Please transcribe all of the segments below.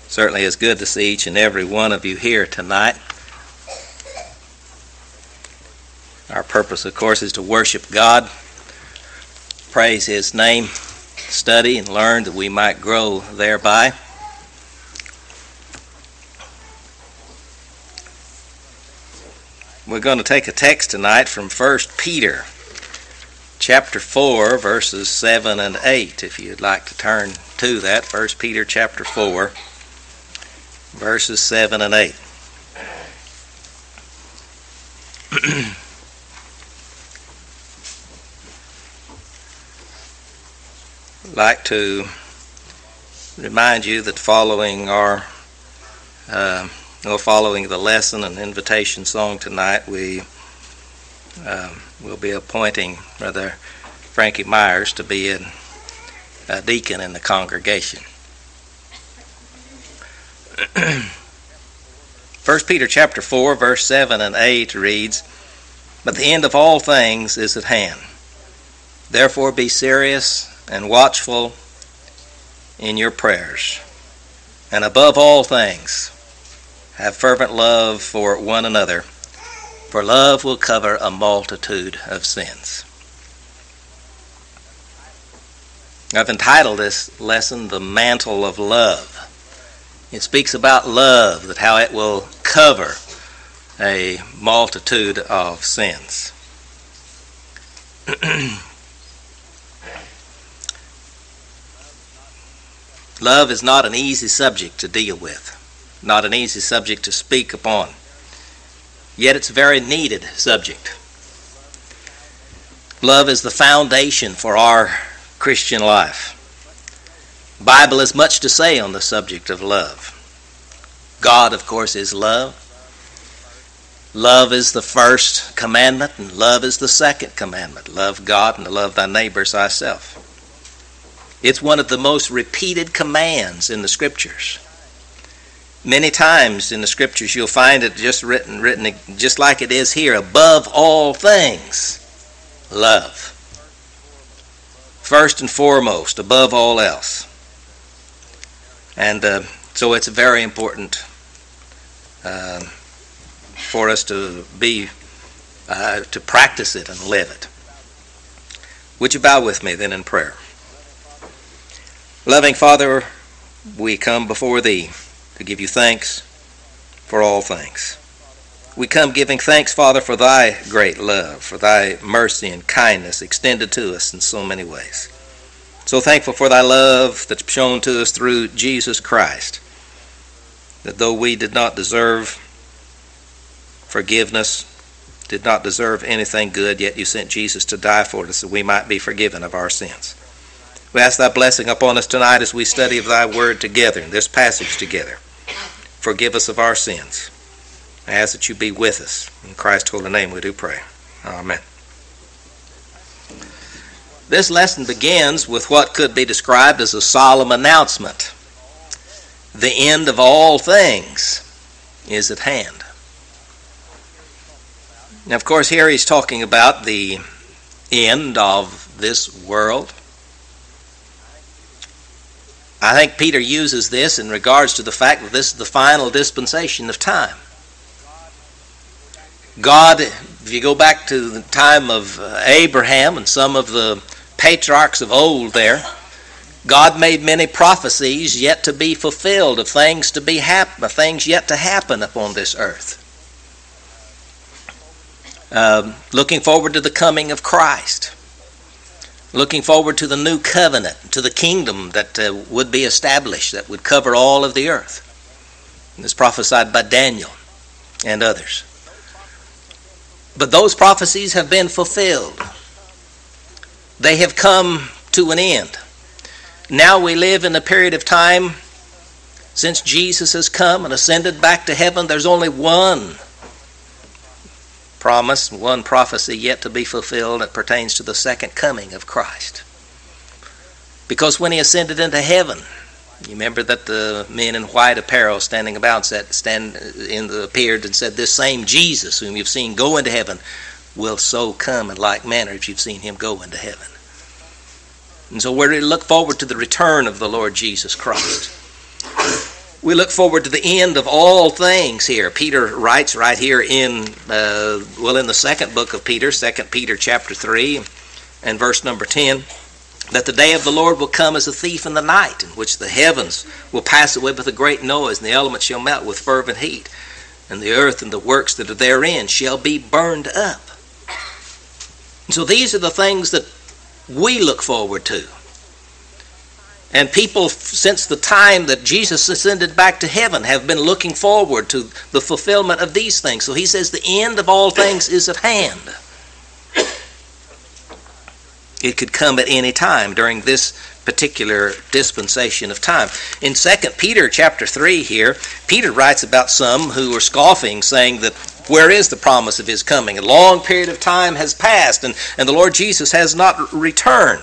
Certainly it's good to see each and every one of you here tonight. Our purpose, of course, is to worship God, praise His name, study and learn that we might grow thereby. We're going to take a text tonight from 1 Peter chapter 4, verses 7 and 8, if you'd like to turn to that. 1 Peter chapter 4, verses 7 and 8. I'd like to remind you that following the lesson and invitation song tonight, we will be appointing Brother Frankie Myers to be a deacon in the congregation. 1 Peter chapter 4, verse 7 and 8 reads, "But the end of all things is at hand. Therefore be serious and watchful in your prayers. And above all things, have fervent love for one another, for love will cover a multitude of sins." I've entitled this lesson, "The Mantle of Love." It speaks about love, that how it will cover a multitude of sins. Love is not an easy subject to deal with, not an easy subject to speak upon. Yet it's a very needed subject. Love is the foundation for our Christian life. The Bible has much to say on the subject of love. God, of course, is love. Love is the first commandment, and love is the second commandment. Love God and to love thy neighbor as thyself. It's one of the most repeated commands in the Scriptures. Many times in the Scriptures you'll find it just written just like it is here, above all things, love. First and foremost, above all else. And so it's very important for us to practice it and live it. Would you bow with me then in prayer? Loving Father, we come before Thee to give You thanks for all things. We come giving thanks, Father, for Thy great love, for Thy mercy and kindness extended to us in so many ways. So thankful for Thy love that's shown to us through Jesus Christ, that though we did not deserve forgiveness, did not deserve anything good, yet You sent Jesus to die for us that we might be forgiven of our sins. We ask Thy blessing upon us tonight as we study of Thy word together, in this passage together. Forgive us of our sins. I ask that You be with us. In Christ's holy name we do pray. Amen. This lesson begins with what could be described as a solemn announcement. The end of all things is at hand. Now, of course, here he's talking about the end of this world. I think Peter uses this in regards to the fact that this is the final dispensation of time. God, if you go back to the time of Abraham and some of the patriarchs of old there, God made many prophecies yet to be fulfilled of things to be happen, things yet to happen upon this earth. Looking forward to the coming of Christ. Looking forward to the new covenant, to the kingdom that would be established, that would cover all of the earth. And it's prophesied by Daniel and others. But those prophecies have been fulfilled. They have come to an end. Now we live in a period of time, since Jesus has come and ascended back to heaven, there's only one promise, one prophecy yet to be fulfilled that pertains to the second coming of Christ. Because when He ascended into heaven, you remember that the men in white apparel standing about appeared and said, "This same Jesus whom you've seen go into heaven will so come in like manner as you've seen Him go into heaven." And so we're to look forward to the return of the Lord Jesus Christ. We look forward to the end of all things here. Peter writes right here in the second book of Peter, 2 Peter chapter 3 and verse number 10, that the day of the Lord will come as a thief in the night, in which the heavens will pass away with a great noise, and the elements shall melt with fervent heat, and the earth and the works that are therein shall be burned up. And so these are the things that we look forward to. And people, since the time that Jesus ascended back to heaven, have been looking forward to the fulfillment of these things. So he says the end of all things is at hand. It could come at any time during this particular dispensation of time. In 2 Peter chapter 3 here, Peter writes about some who are scoffing, saying that where is the promise of his coming? A long period of time has passed, and the Lord Jesus has not returned.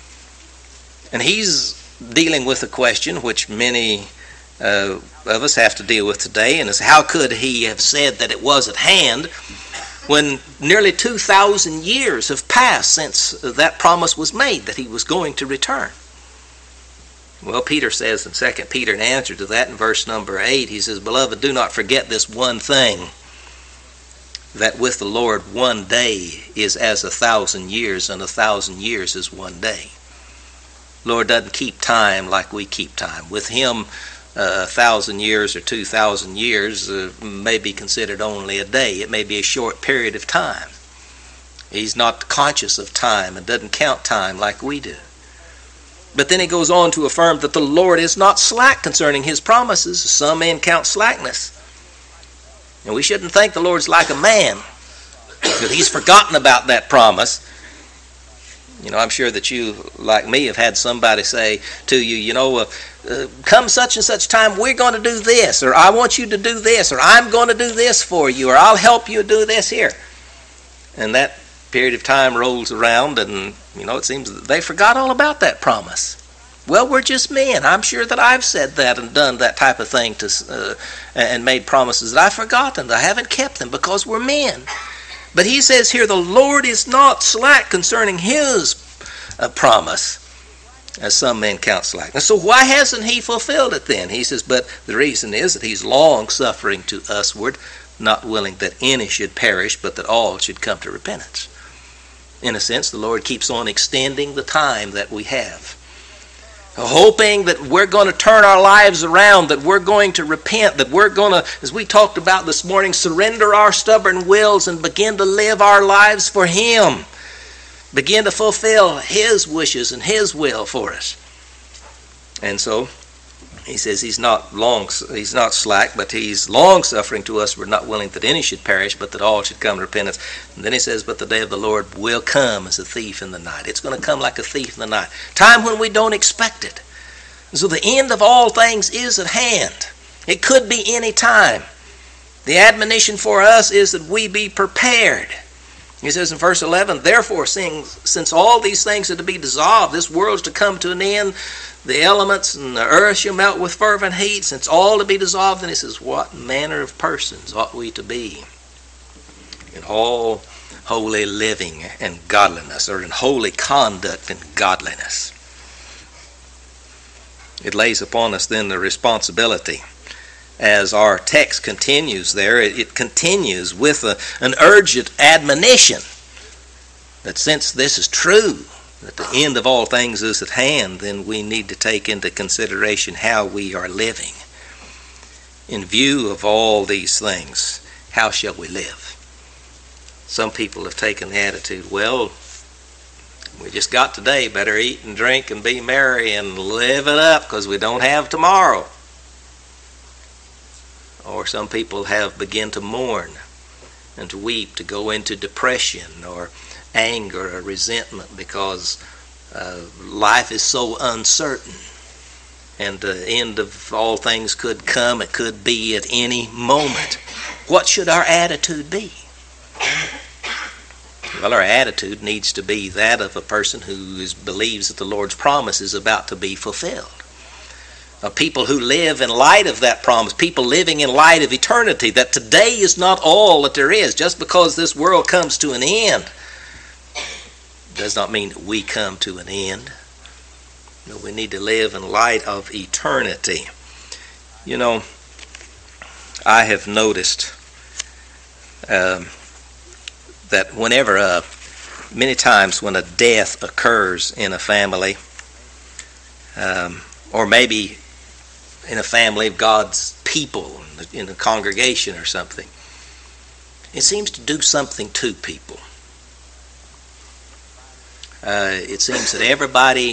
And he's dealing with a question which many of us have to deal with today, and is how could he have said that it was at hand when nearly 2,000 years have passed since that promise was made that he was going to return? Well, Peter says in 2 Peter, in answer to that, in verse number 8, he says, "Beloved, do not forget this one thing, that with the Lord 1 day is as 1,000 years, and 1,000 years is 1 day." Lord doesn't keep time like we keep time. With him, 1,000 years or 2,000 years may be considered only a day. It may be a short period of time. He's not conscious of time and doesn't count time like we do. But then he goes on to affirm that the Lord is not slack concerning his promises. Some men count slackness. And we shouldn't think the Lord's like a man, that he's forgotten about that promise. You know, I'm sure that you, like me, have had somebody say to you, come such and such time, we're going to do this, or I want you to do this, or I'm going to do this for you, or I'll help you do this here. And that period of time rolls around, and, it seems that they forgot all about that promise. Well, we're just men. I'm sure that I've said that and done that type of thing and made promises that I've forgotten. I haven't kept them because we're men. But he says here, the Lord is not slack concerning his promise, as some men count slackness. So why hasn't he fulfilled it then? He says, but the reason is that he's long-suffering to usward, not willing that any should perish, but that all should come to repentance. In a sense, the Lord keeps on extending the time that we have, hoping that we're going to turn our lives around, that we're going to repent, that we're going to, as we talked about this morning, surrender our stubborn wills and begin to live our lives for him. Begin to fulfill his wishes and his will for us. And so he says he's not slack, but he's long-suffering to us. We're not willing that any should perish, but that all should come to repentance. And then he says, but the day of the Lord will come as a thief in the night. It's going to come like a thief in the night. Time when we don't expect it. So the end of all things is at hand. It could be any time. The admonition for us is that we be prepared. He says in verse 11, therefore, since all these things are to be dissolved, this world's to come to an end, the elements and the earth shall melt with fervent heat, since all to be dissolved. And he says, what manner of persons ought we to be in all holy living and godliness, or in holy conduct and godliness? It lays upon us then the responsibility. As our text continues there, it continues with an urgent admonition that since this is true, that the end of all things is at hand, then we need to take into consideration how we are living. In view of all these things, how shall we live? Some people have taken the attitude, well, we just got today, better eat and drink and be merry and live it up because we don't have tomorrow. Or some people have begun to mourn and to weep, to go into depression or anger or resentment because life is so uncertain and the end of all things could come. It could be at any moment. What should our attitude be? Well, our attitude needs to be that of a person who believes that the Lord's promise is about to be fulfilled. People who live in light of that promise, people living in light of eternity, that today is not all that there is. Just because this world comes to an end does not mean that we come to an end. No, we need to live in light of eternity. You know, I have noticed that many times when a death occurs in a family, or maybe in a family of God's people, in a congregation or something, it seems to do something to people. It seems that everybody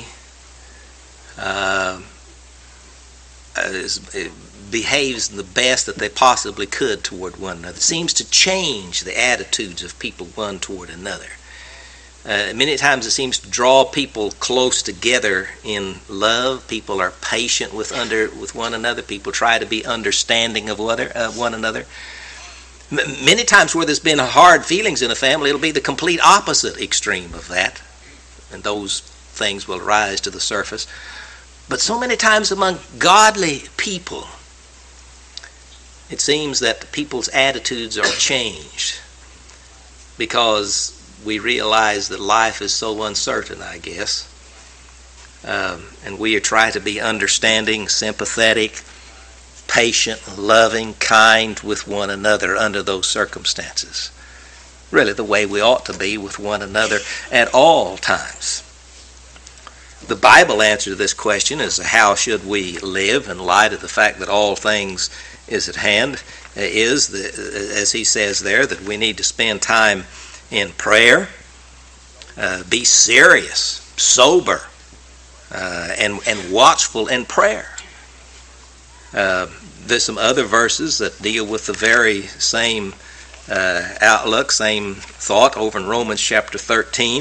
behaves the best that they possibly could toward one another. It seems to change the attitudes of people one toward another. Many times it seems to draw people close together in love. People are patient with one another. People try to be understanding of one another. Many times where there's been hard feelings in a family, it'll be the complete opposite extreme of that, and those things will rise to the surface. But so many times among godly people, it seems that people's attitudes are changed because we realize that life is so uncertain, I guess. And we try to be understanding, sympathetic, patient, loving, kind with one another under those circumstances. Really the way we ought to be with one another at all times. The Bible answer to this question is how should we live in light of the fact that all things is at hand, as he says there, that we need to spend time in prayer, be serious, sober, and watchful in prayer. There's some other verses that deal with the very same outlook, same thought over in Romans chapter 13.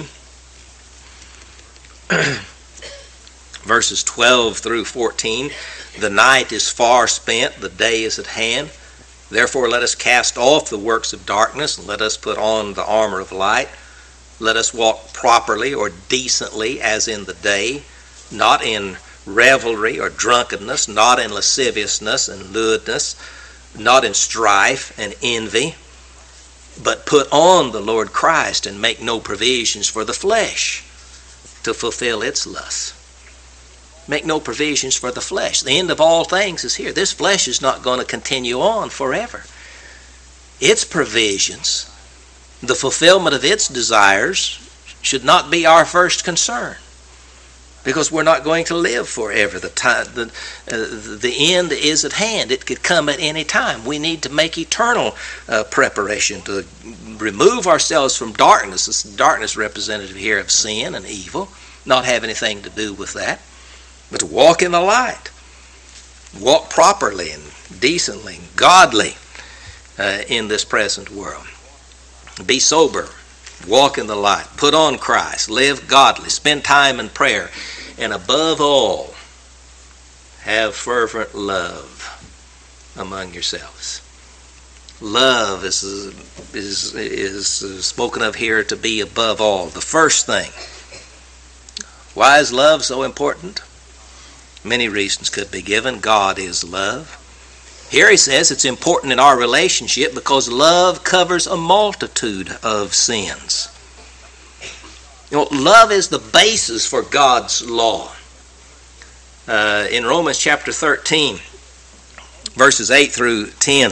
Verses 12 through 14, the night is far spent, the day is at hand. Therefore let us cast off the works of darkness, and let us put on the armor of light. Let us walk properly or decently as in the day, not in revelry or drunkenness, not in lasciviousness and lewdness, not in strife and envy, but put on the Lord Christ and make no provisions for the flesh to fulfill its lusts. Make no provisions for the flesh. The end of all things is here. This flesh is not going to continue on forever. Its provisions, the fulfillment of its desires, should not be our first concern, because we're not going to live forever. The end is at hand. It could come at any time. We need to make eternal preparation to remove ourselves from darkness. This darkness representative here of sin and evil, not have anything to do with that, but to walk in the light. Walk properly and decently and godly in this present world. Be sober. Walk in the light. Put on Christ. Live godly. Spend time in prayer. And above all, have fervent love among yourselves. Love is spoken of here to be above all. The first thing. Why is love so important? Many reasons could be given. God is love. Here he says it's important in our relationship because love covers a multitude of sins. You know, love is the basis for God's law. In Romans chapter 13, verses 8 through 10,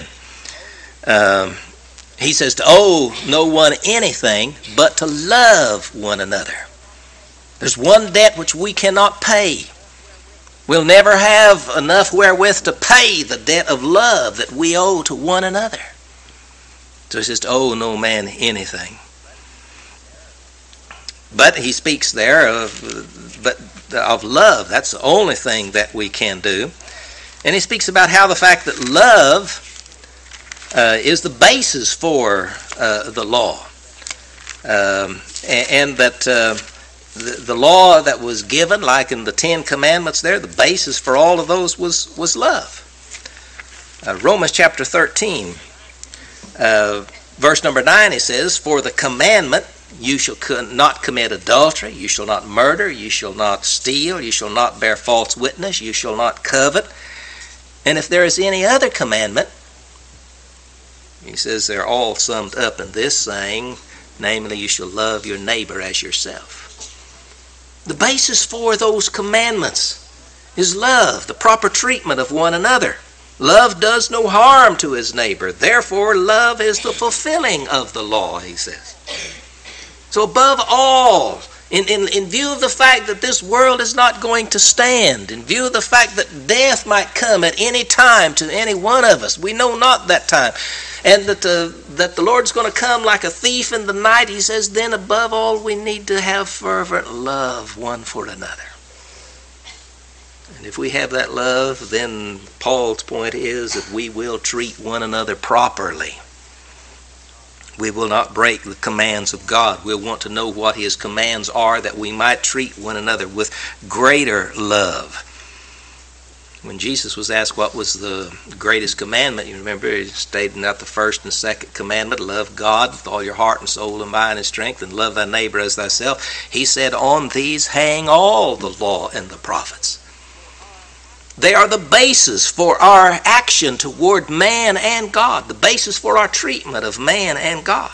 he says to owe no one anything but to love one another. There's one debt which we cannot pay. We'll never have enough wherewith to pay the debt of love that we owe to one another. So he says to owe no man anything. But he speaks there of love. That's the only thing that we can do. And he speaks about how the fact that love is the basis for the law. And that the law that was given, like in the Ten Commandments there, the basis for all of those was love. Romans chapter 13, verse number 9, it says, for the commandment, you shall not commit adultery, you shall not murder, you shall not steal, you shall not bear false witness, you shall not covet. And if there is any other commandment, he says they're all summed up in this saying, namely, you shall love your neighbor as yourself. The basis for those commandments is love, the proper treatment of one another. Love does no harm to his neighbor. Therefore, love is the fulfilling of the law, he says. So above all, in view of the fact that this world is not going to stand, in view of the fact that death might come at any time to any one of us, we know not that time, and that the Lord's going to come like a thief in the night, he says, then above all we need to have fervent love one for another. And if we have that love, then Paul's point is that we will treat one another properly. We will not break the commands of God. We'll want to know what his commands are, that we might treat one another with greater love. When Jesus was asked what was the greatest commandment, you remember he stated out the first and second commandment, love God with all your heart and soul and mind and strength, and love thy neighbor as thyself. He said, on these hang all the law and the prophets. They are the basis for our action toward man and God, the basis for our treatment of man and God.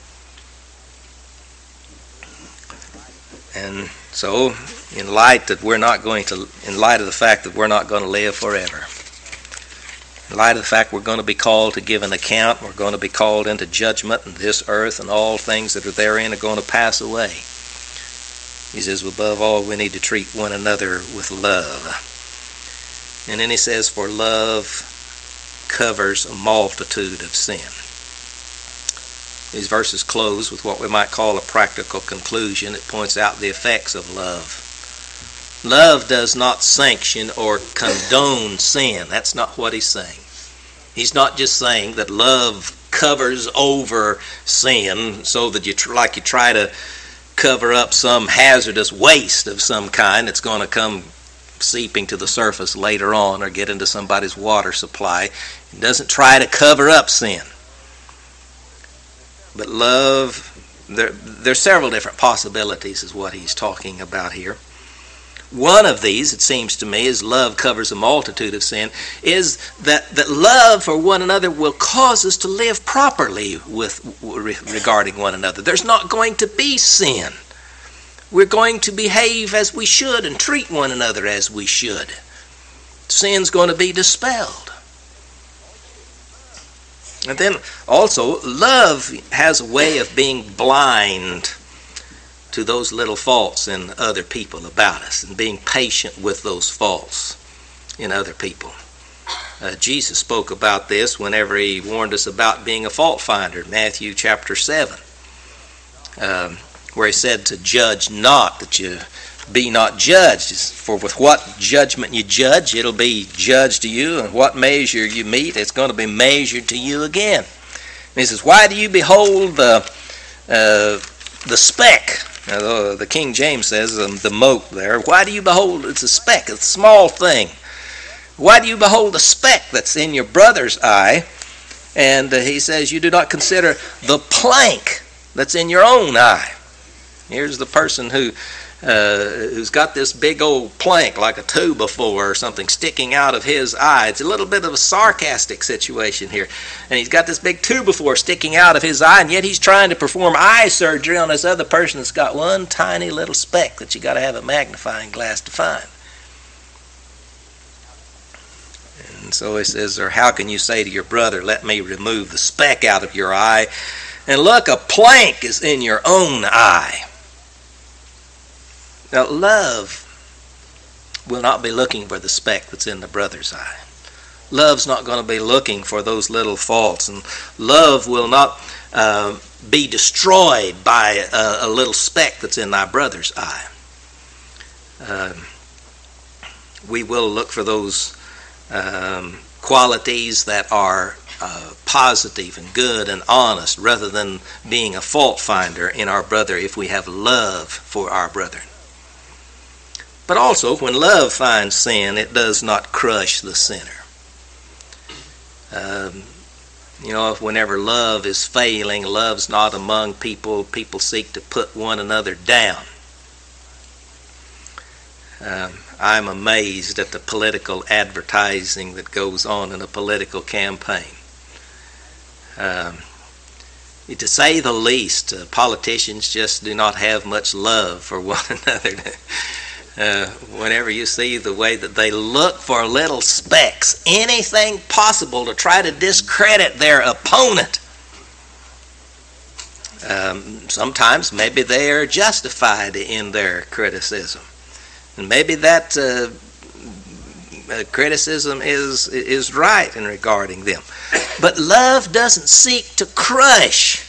And so, in light of the fact that we're not going to live forever, in light of the fact we're going to be called to give an account, we're going to be called into judgment, and this earth and all things that are therein are going to pass away. He says, above all, we need to treat one another with love. And then he says, for love covers a multitude of sin. These verses close with what we might call a practical conclusion. It points out the effects of love. Love does not sanction or condone sin. That's not what he's saying. He's not just saying that love covers over sin so that you try to cover up some hazardous waste of some kind that's going to come seeping to the surface later on or get into somebody's water supply. It doesn't try to cover up sin. But love, there's several different possibilities is what he's talking about here. One of these, it seems to me, is love covers a multitude of sin, is that love for one another will cause us to live properly regarding one another. There's not going to be sin. We're going to behave as we should and treat one another as we should. Sin's going to be dispelled. And then also, love has a way of being blind to those little faults in other people about us and being patient with those faults in other people. Jesus spoke about this whenever he warned us about being a fault finder, Matthew chapter 7. Where he said to judge not, that you be not judged. For with what judgment you judge, it'll be judged to you, and what measure you meet, it's going to be measured to you again. And he says, why do you behold the speck? Now, the King James says the mote there. Why do you behold, it's a speck, it's a small thing. Why do you behold the speck that's in your brother's eye? And he says, you do not consider the plank that's in your own eye. Here's the person who's got this big old plank like a 2x4 or something sticking out of his eye. It's a little bit of a sarcastic situation here. And he's got this big 2x4 sticking out of his eye, and yet he's trying to perform eye surgery on this other person that's got one tiny little speck that you got to have a magnifying glass to find. And so he says, or how can you say to your brother, let me remove the speck out of your eye, and look, a plank is in your own eye. Now, love will not be looking for the speck that's in the brother's eye. Love's not going to be looking for those little faults, and love will not be destroyed by a little speck that's in thy brother's eye. We will look for those qualities that are positive and good and honest, rather than being a fault finder in our brother if we have love for our brethren. But also, when love finds sin, it does not crush the sinner. Whenever love is failing, love's not among people. People seek to put one another down. I'm amazed at the political advertising that goes on in a political campaign. To say the least, politicians just do not have much love for one another. whenever you see the way that they look for little specks, anything possible to try to discredit their opponent. Sometimes maybe they are justified in their criticism. And maybe that criticism is right in regarding them. But love doesn't seek to crush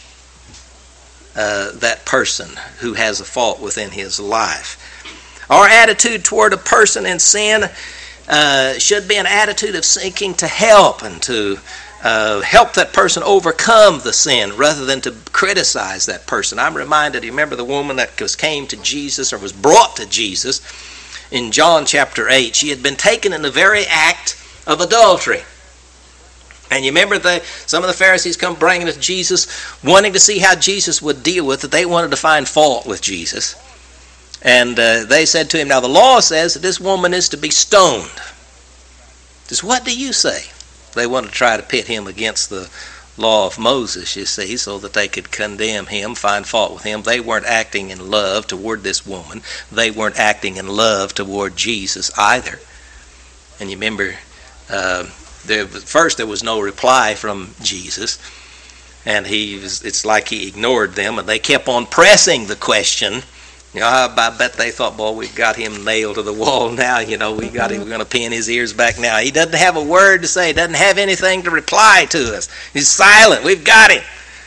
that person who has a fault within his life. Our attitude toward a person in sin should be an attitude of seeking to help and to help that person overcome the sin rather than to criticize that person. I'm reminded, you remember the woman that came to Jesus or was brought to Jesus in John chapter 8. She had been taken in the very act of adultery. And you remember some of the Pharisees come bringing it to Jesus, wanting to see how Jesus would deal with it. They wanted to find fault with Jesus. And they said to him, now the law says that this woman is to be stoned. Just what do you say? They wanted to try to pit him against the law of Moses, you see, so that they could condemn him, find fault with him. They weren't acting in love toward this woman. They weren't acting in love toward Jesus either. And you remember, first there was no reply from Jesus, and it's like he ignored them, and they kept on pressing the question. I bet they thought, boy, we've got him nailed to the wall now. We're going to pin his ears back now. He doesn't have a word to say. He doesn't have anything to reply to us. He's silent. We've got him.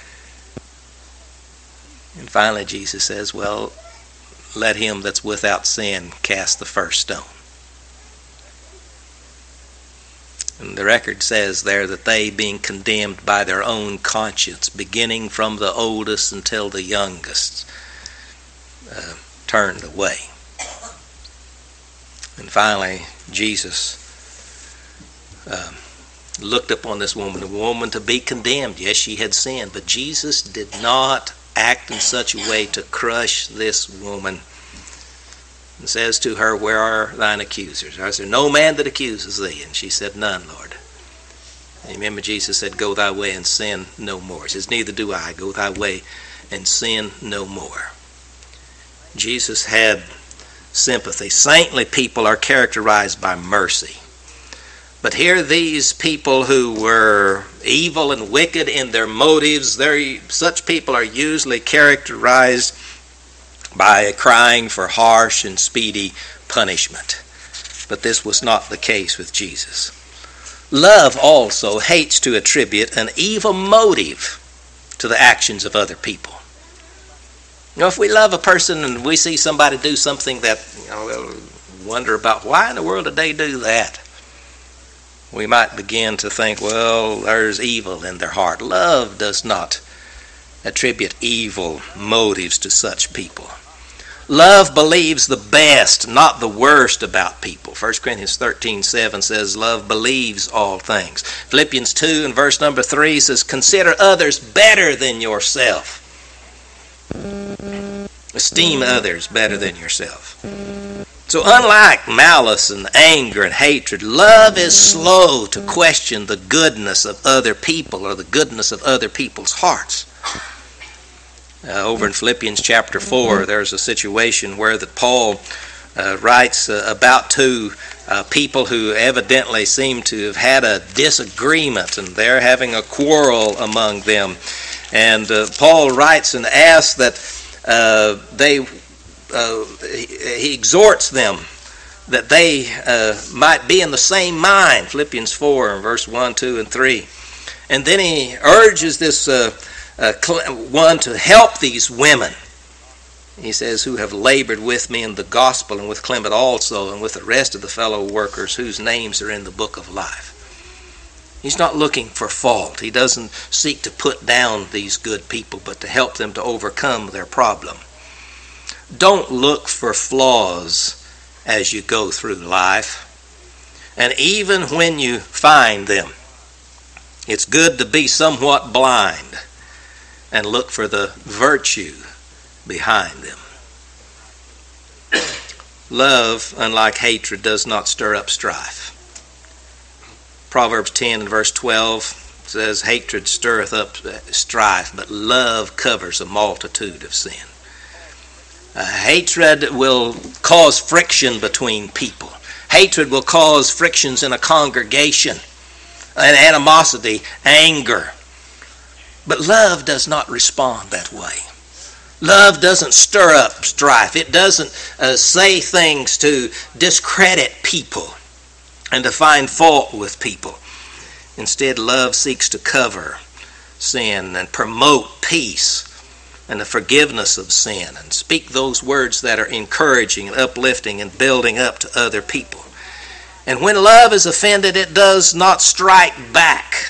And finally Jesus says, well, let him that's without sin cast the first stone. And the record says there that they, being condemned by their own conscience, beginning from the oldest until the youngest, turned away. And finally, Jesus looked upon this woman, a woman to be condemned. Yes, she had sinned, but Jesus did not act in such a way to crush this woman. And says to her, where are thine accusers? I said, no man that accuses thee. And she said, none, Lord. And remember, Jesus said, go thy way and sin no more. He says, neither do I. Go thy way and sin no more. Jesus had sympathy. Saintly people are characterized by mercy. But here these people who were evil and wicked in their motives, such people are usually characterized by crying for harsh and speedy punishment. But this was not the case with Jesus. Love also hates to attribute an evil motive to the actions of other people. If we love a person and we see somebody do something that, we'll wonder about why in the world did they do that? We might begin to think, well, there's evil in their heart. Love does not attribute evil motives to such people. Love believes the best, not the worst about people. 1 Corinthians 13:7 says, love believes all things. Philippians 2 and verse number 3 says, consider others better than yourself. Esteem others better than yourself. So unlike malice and anger and hatred, love is slow to question the goodness of other people or the goodness of other people's hearts. Over in Philippians chapter 4, there's a situation where that Paul writes about two people who evidently seem to have had a disagreement, and they're having a quarrel among them. And Paul writes and asks that he exhorts them that they might be in the same mind. Philippians 4, verse 1, 2, and 3. And then he urges this one to help these women. He says, who have labored with me in the gospel, and with Clement also, and with the rest of the fellow workers whose names are in the book of life. He's not looking for fault. He doesn't seek to put down these good people, but to help them to overcome their problem. Don't look for flaws as you go through life. And even when you find them, it's good to be somewhat blind and look for the virtue behind them. Love, unlike hatred, does not stir up strife. Proverbs 10 and verse 12 says, hatred stirreth up strife, but love covers a multitude of sin. Hatred will cause friction between people. Hatred will cause frictions in a congregation, and animosity, anger. But love does not respond that way. Love doesn't stir up strife. It doesn't say things to discredit people and to find fault with people. Instead, love seeks to cover sin and promote peace and the forgiveness of sin and speak those words that are encouraging and uplifting and building up to other people. And when love is offended, it does not strike back.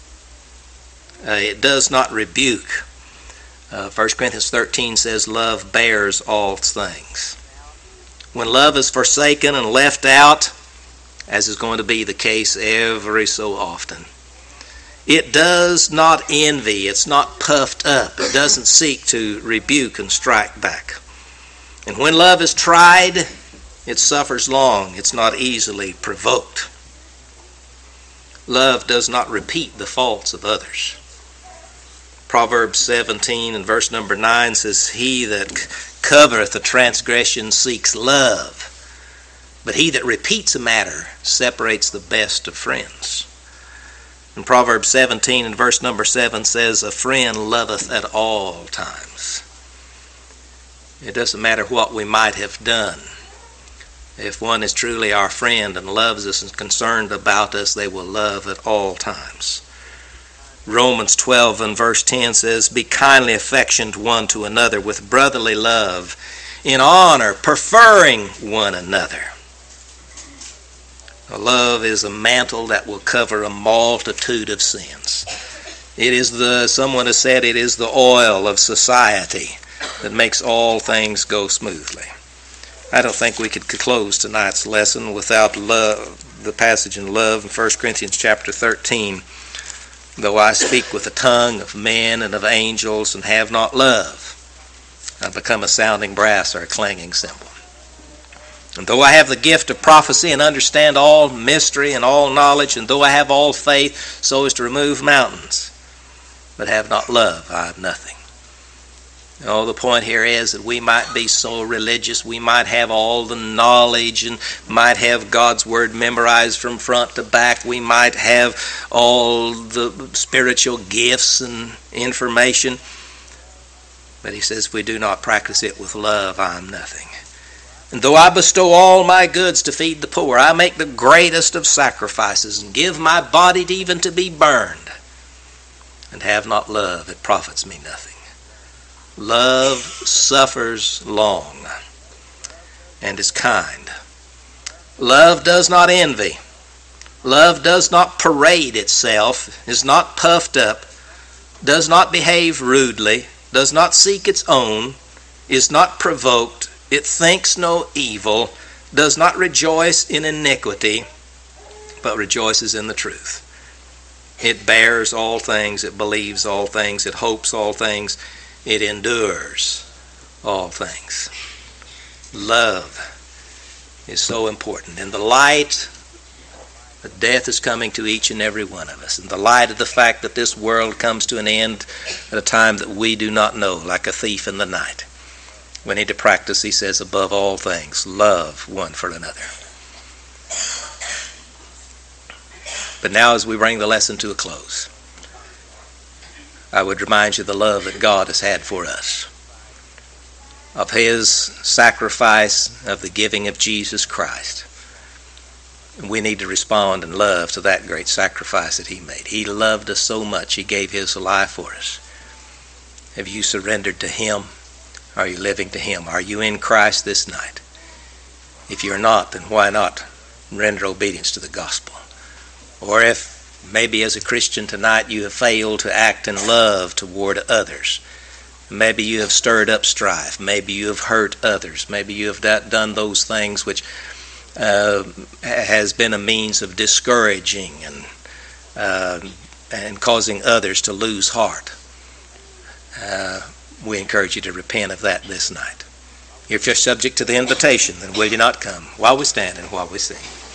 It does not rebuke. 1 Corinthians 13 says, love bears all things. When love is forsaken and left out, as is going to be the case every so often, it does not envy. It's not puffed up. It doesn't seek to rebuke and strike back. And when love is tried, it suffers long. It's not easily provoked. Love does not repeat the faults of others. Proverbs 17 and verse number 9 says, he that covereth a transgression seeks love, but he that repeats a matter separates the best of friends. And Proverbs 17 and verse number 7 says, a friend loveth at all times. It doesn't matter what we might have done. If one is truly our friend and loves us and is concerned about us, they will love at all times. Romans 12 and verse 10 says, be kindly affectioned one to another with brotherly love, in honor, preferring one another. Love is a mantle that will cover a multitude of sins. It is someone has said, it is the oil of society that makes all things go smoothly. I don't think we could close tonight's lesson without love, the passage in love in 1 Corinthians chapter 13. Though I speak with the tongue of men and of angels and have not love, I become a sounding brass or a clanging cymbal. And though I have the gift of prophecy and understand all mystery and all knowledge, and though I have all faith so as to remove mountains, but have not love, I have nothing. The point here is that we might be so religious, we might have all the knowledge and might have God's Word memorized from front to back, we might have all the spiritual gifts and information, but he says if we do not practice it with love, I am nothing. And though I bestow all my goods to feed the poor, I make the greatest of sacrifices and give my body even to be burned, and have not love, it profits me nothing. Love suffers long and is kind. Love does not envy. Love does not parade itself, is not puffed up, does not behave rudely, does not seek its own, is not provoked, it thinks no evil, does not rejoice in iniquity, but rejoices in the truth. It bears all things, it believes all things, it hopes all things, it endures all things. Love is so important. In the light that death is coming to each and every one of us, in the light of the fact that this world comes to an end at a time that we do not know, like a thief in the night, we need to practice, he says, above all things, love one for another. But now as we bring the lesson to a close, I would remind you of the love that God has had for us, of his sacrifice, of the giving of Jesus Christ. And we need to respond in love to that great sacrifice that he made. He loved us so much, he gave his life for us. Have you surrendered to him? Are you living to him? Are you in Christ this night? If you're not, then why not render obedience to the gospel? Or if maybe as a Christian tonight you have failed to act in love toward others, maybe you have stirred up strife, maybe you have hurt others, maybe you have done those things which has been a means of discouraging and causing others to lose heart. We encourage you to repent of that this night. If you're subject to the invitation, then will you not come while we stand and while we sing?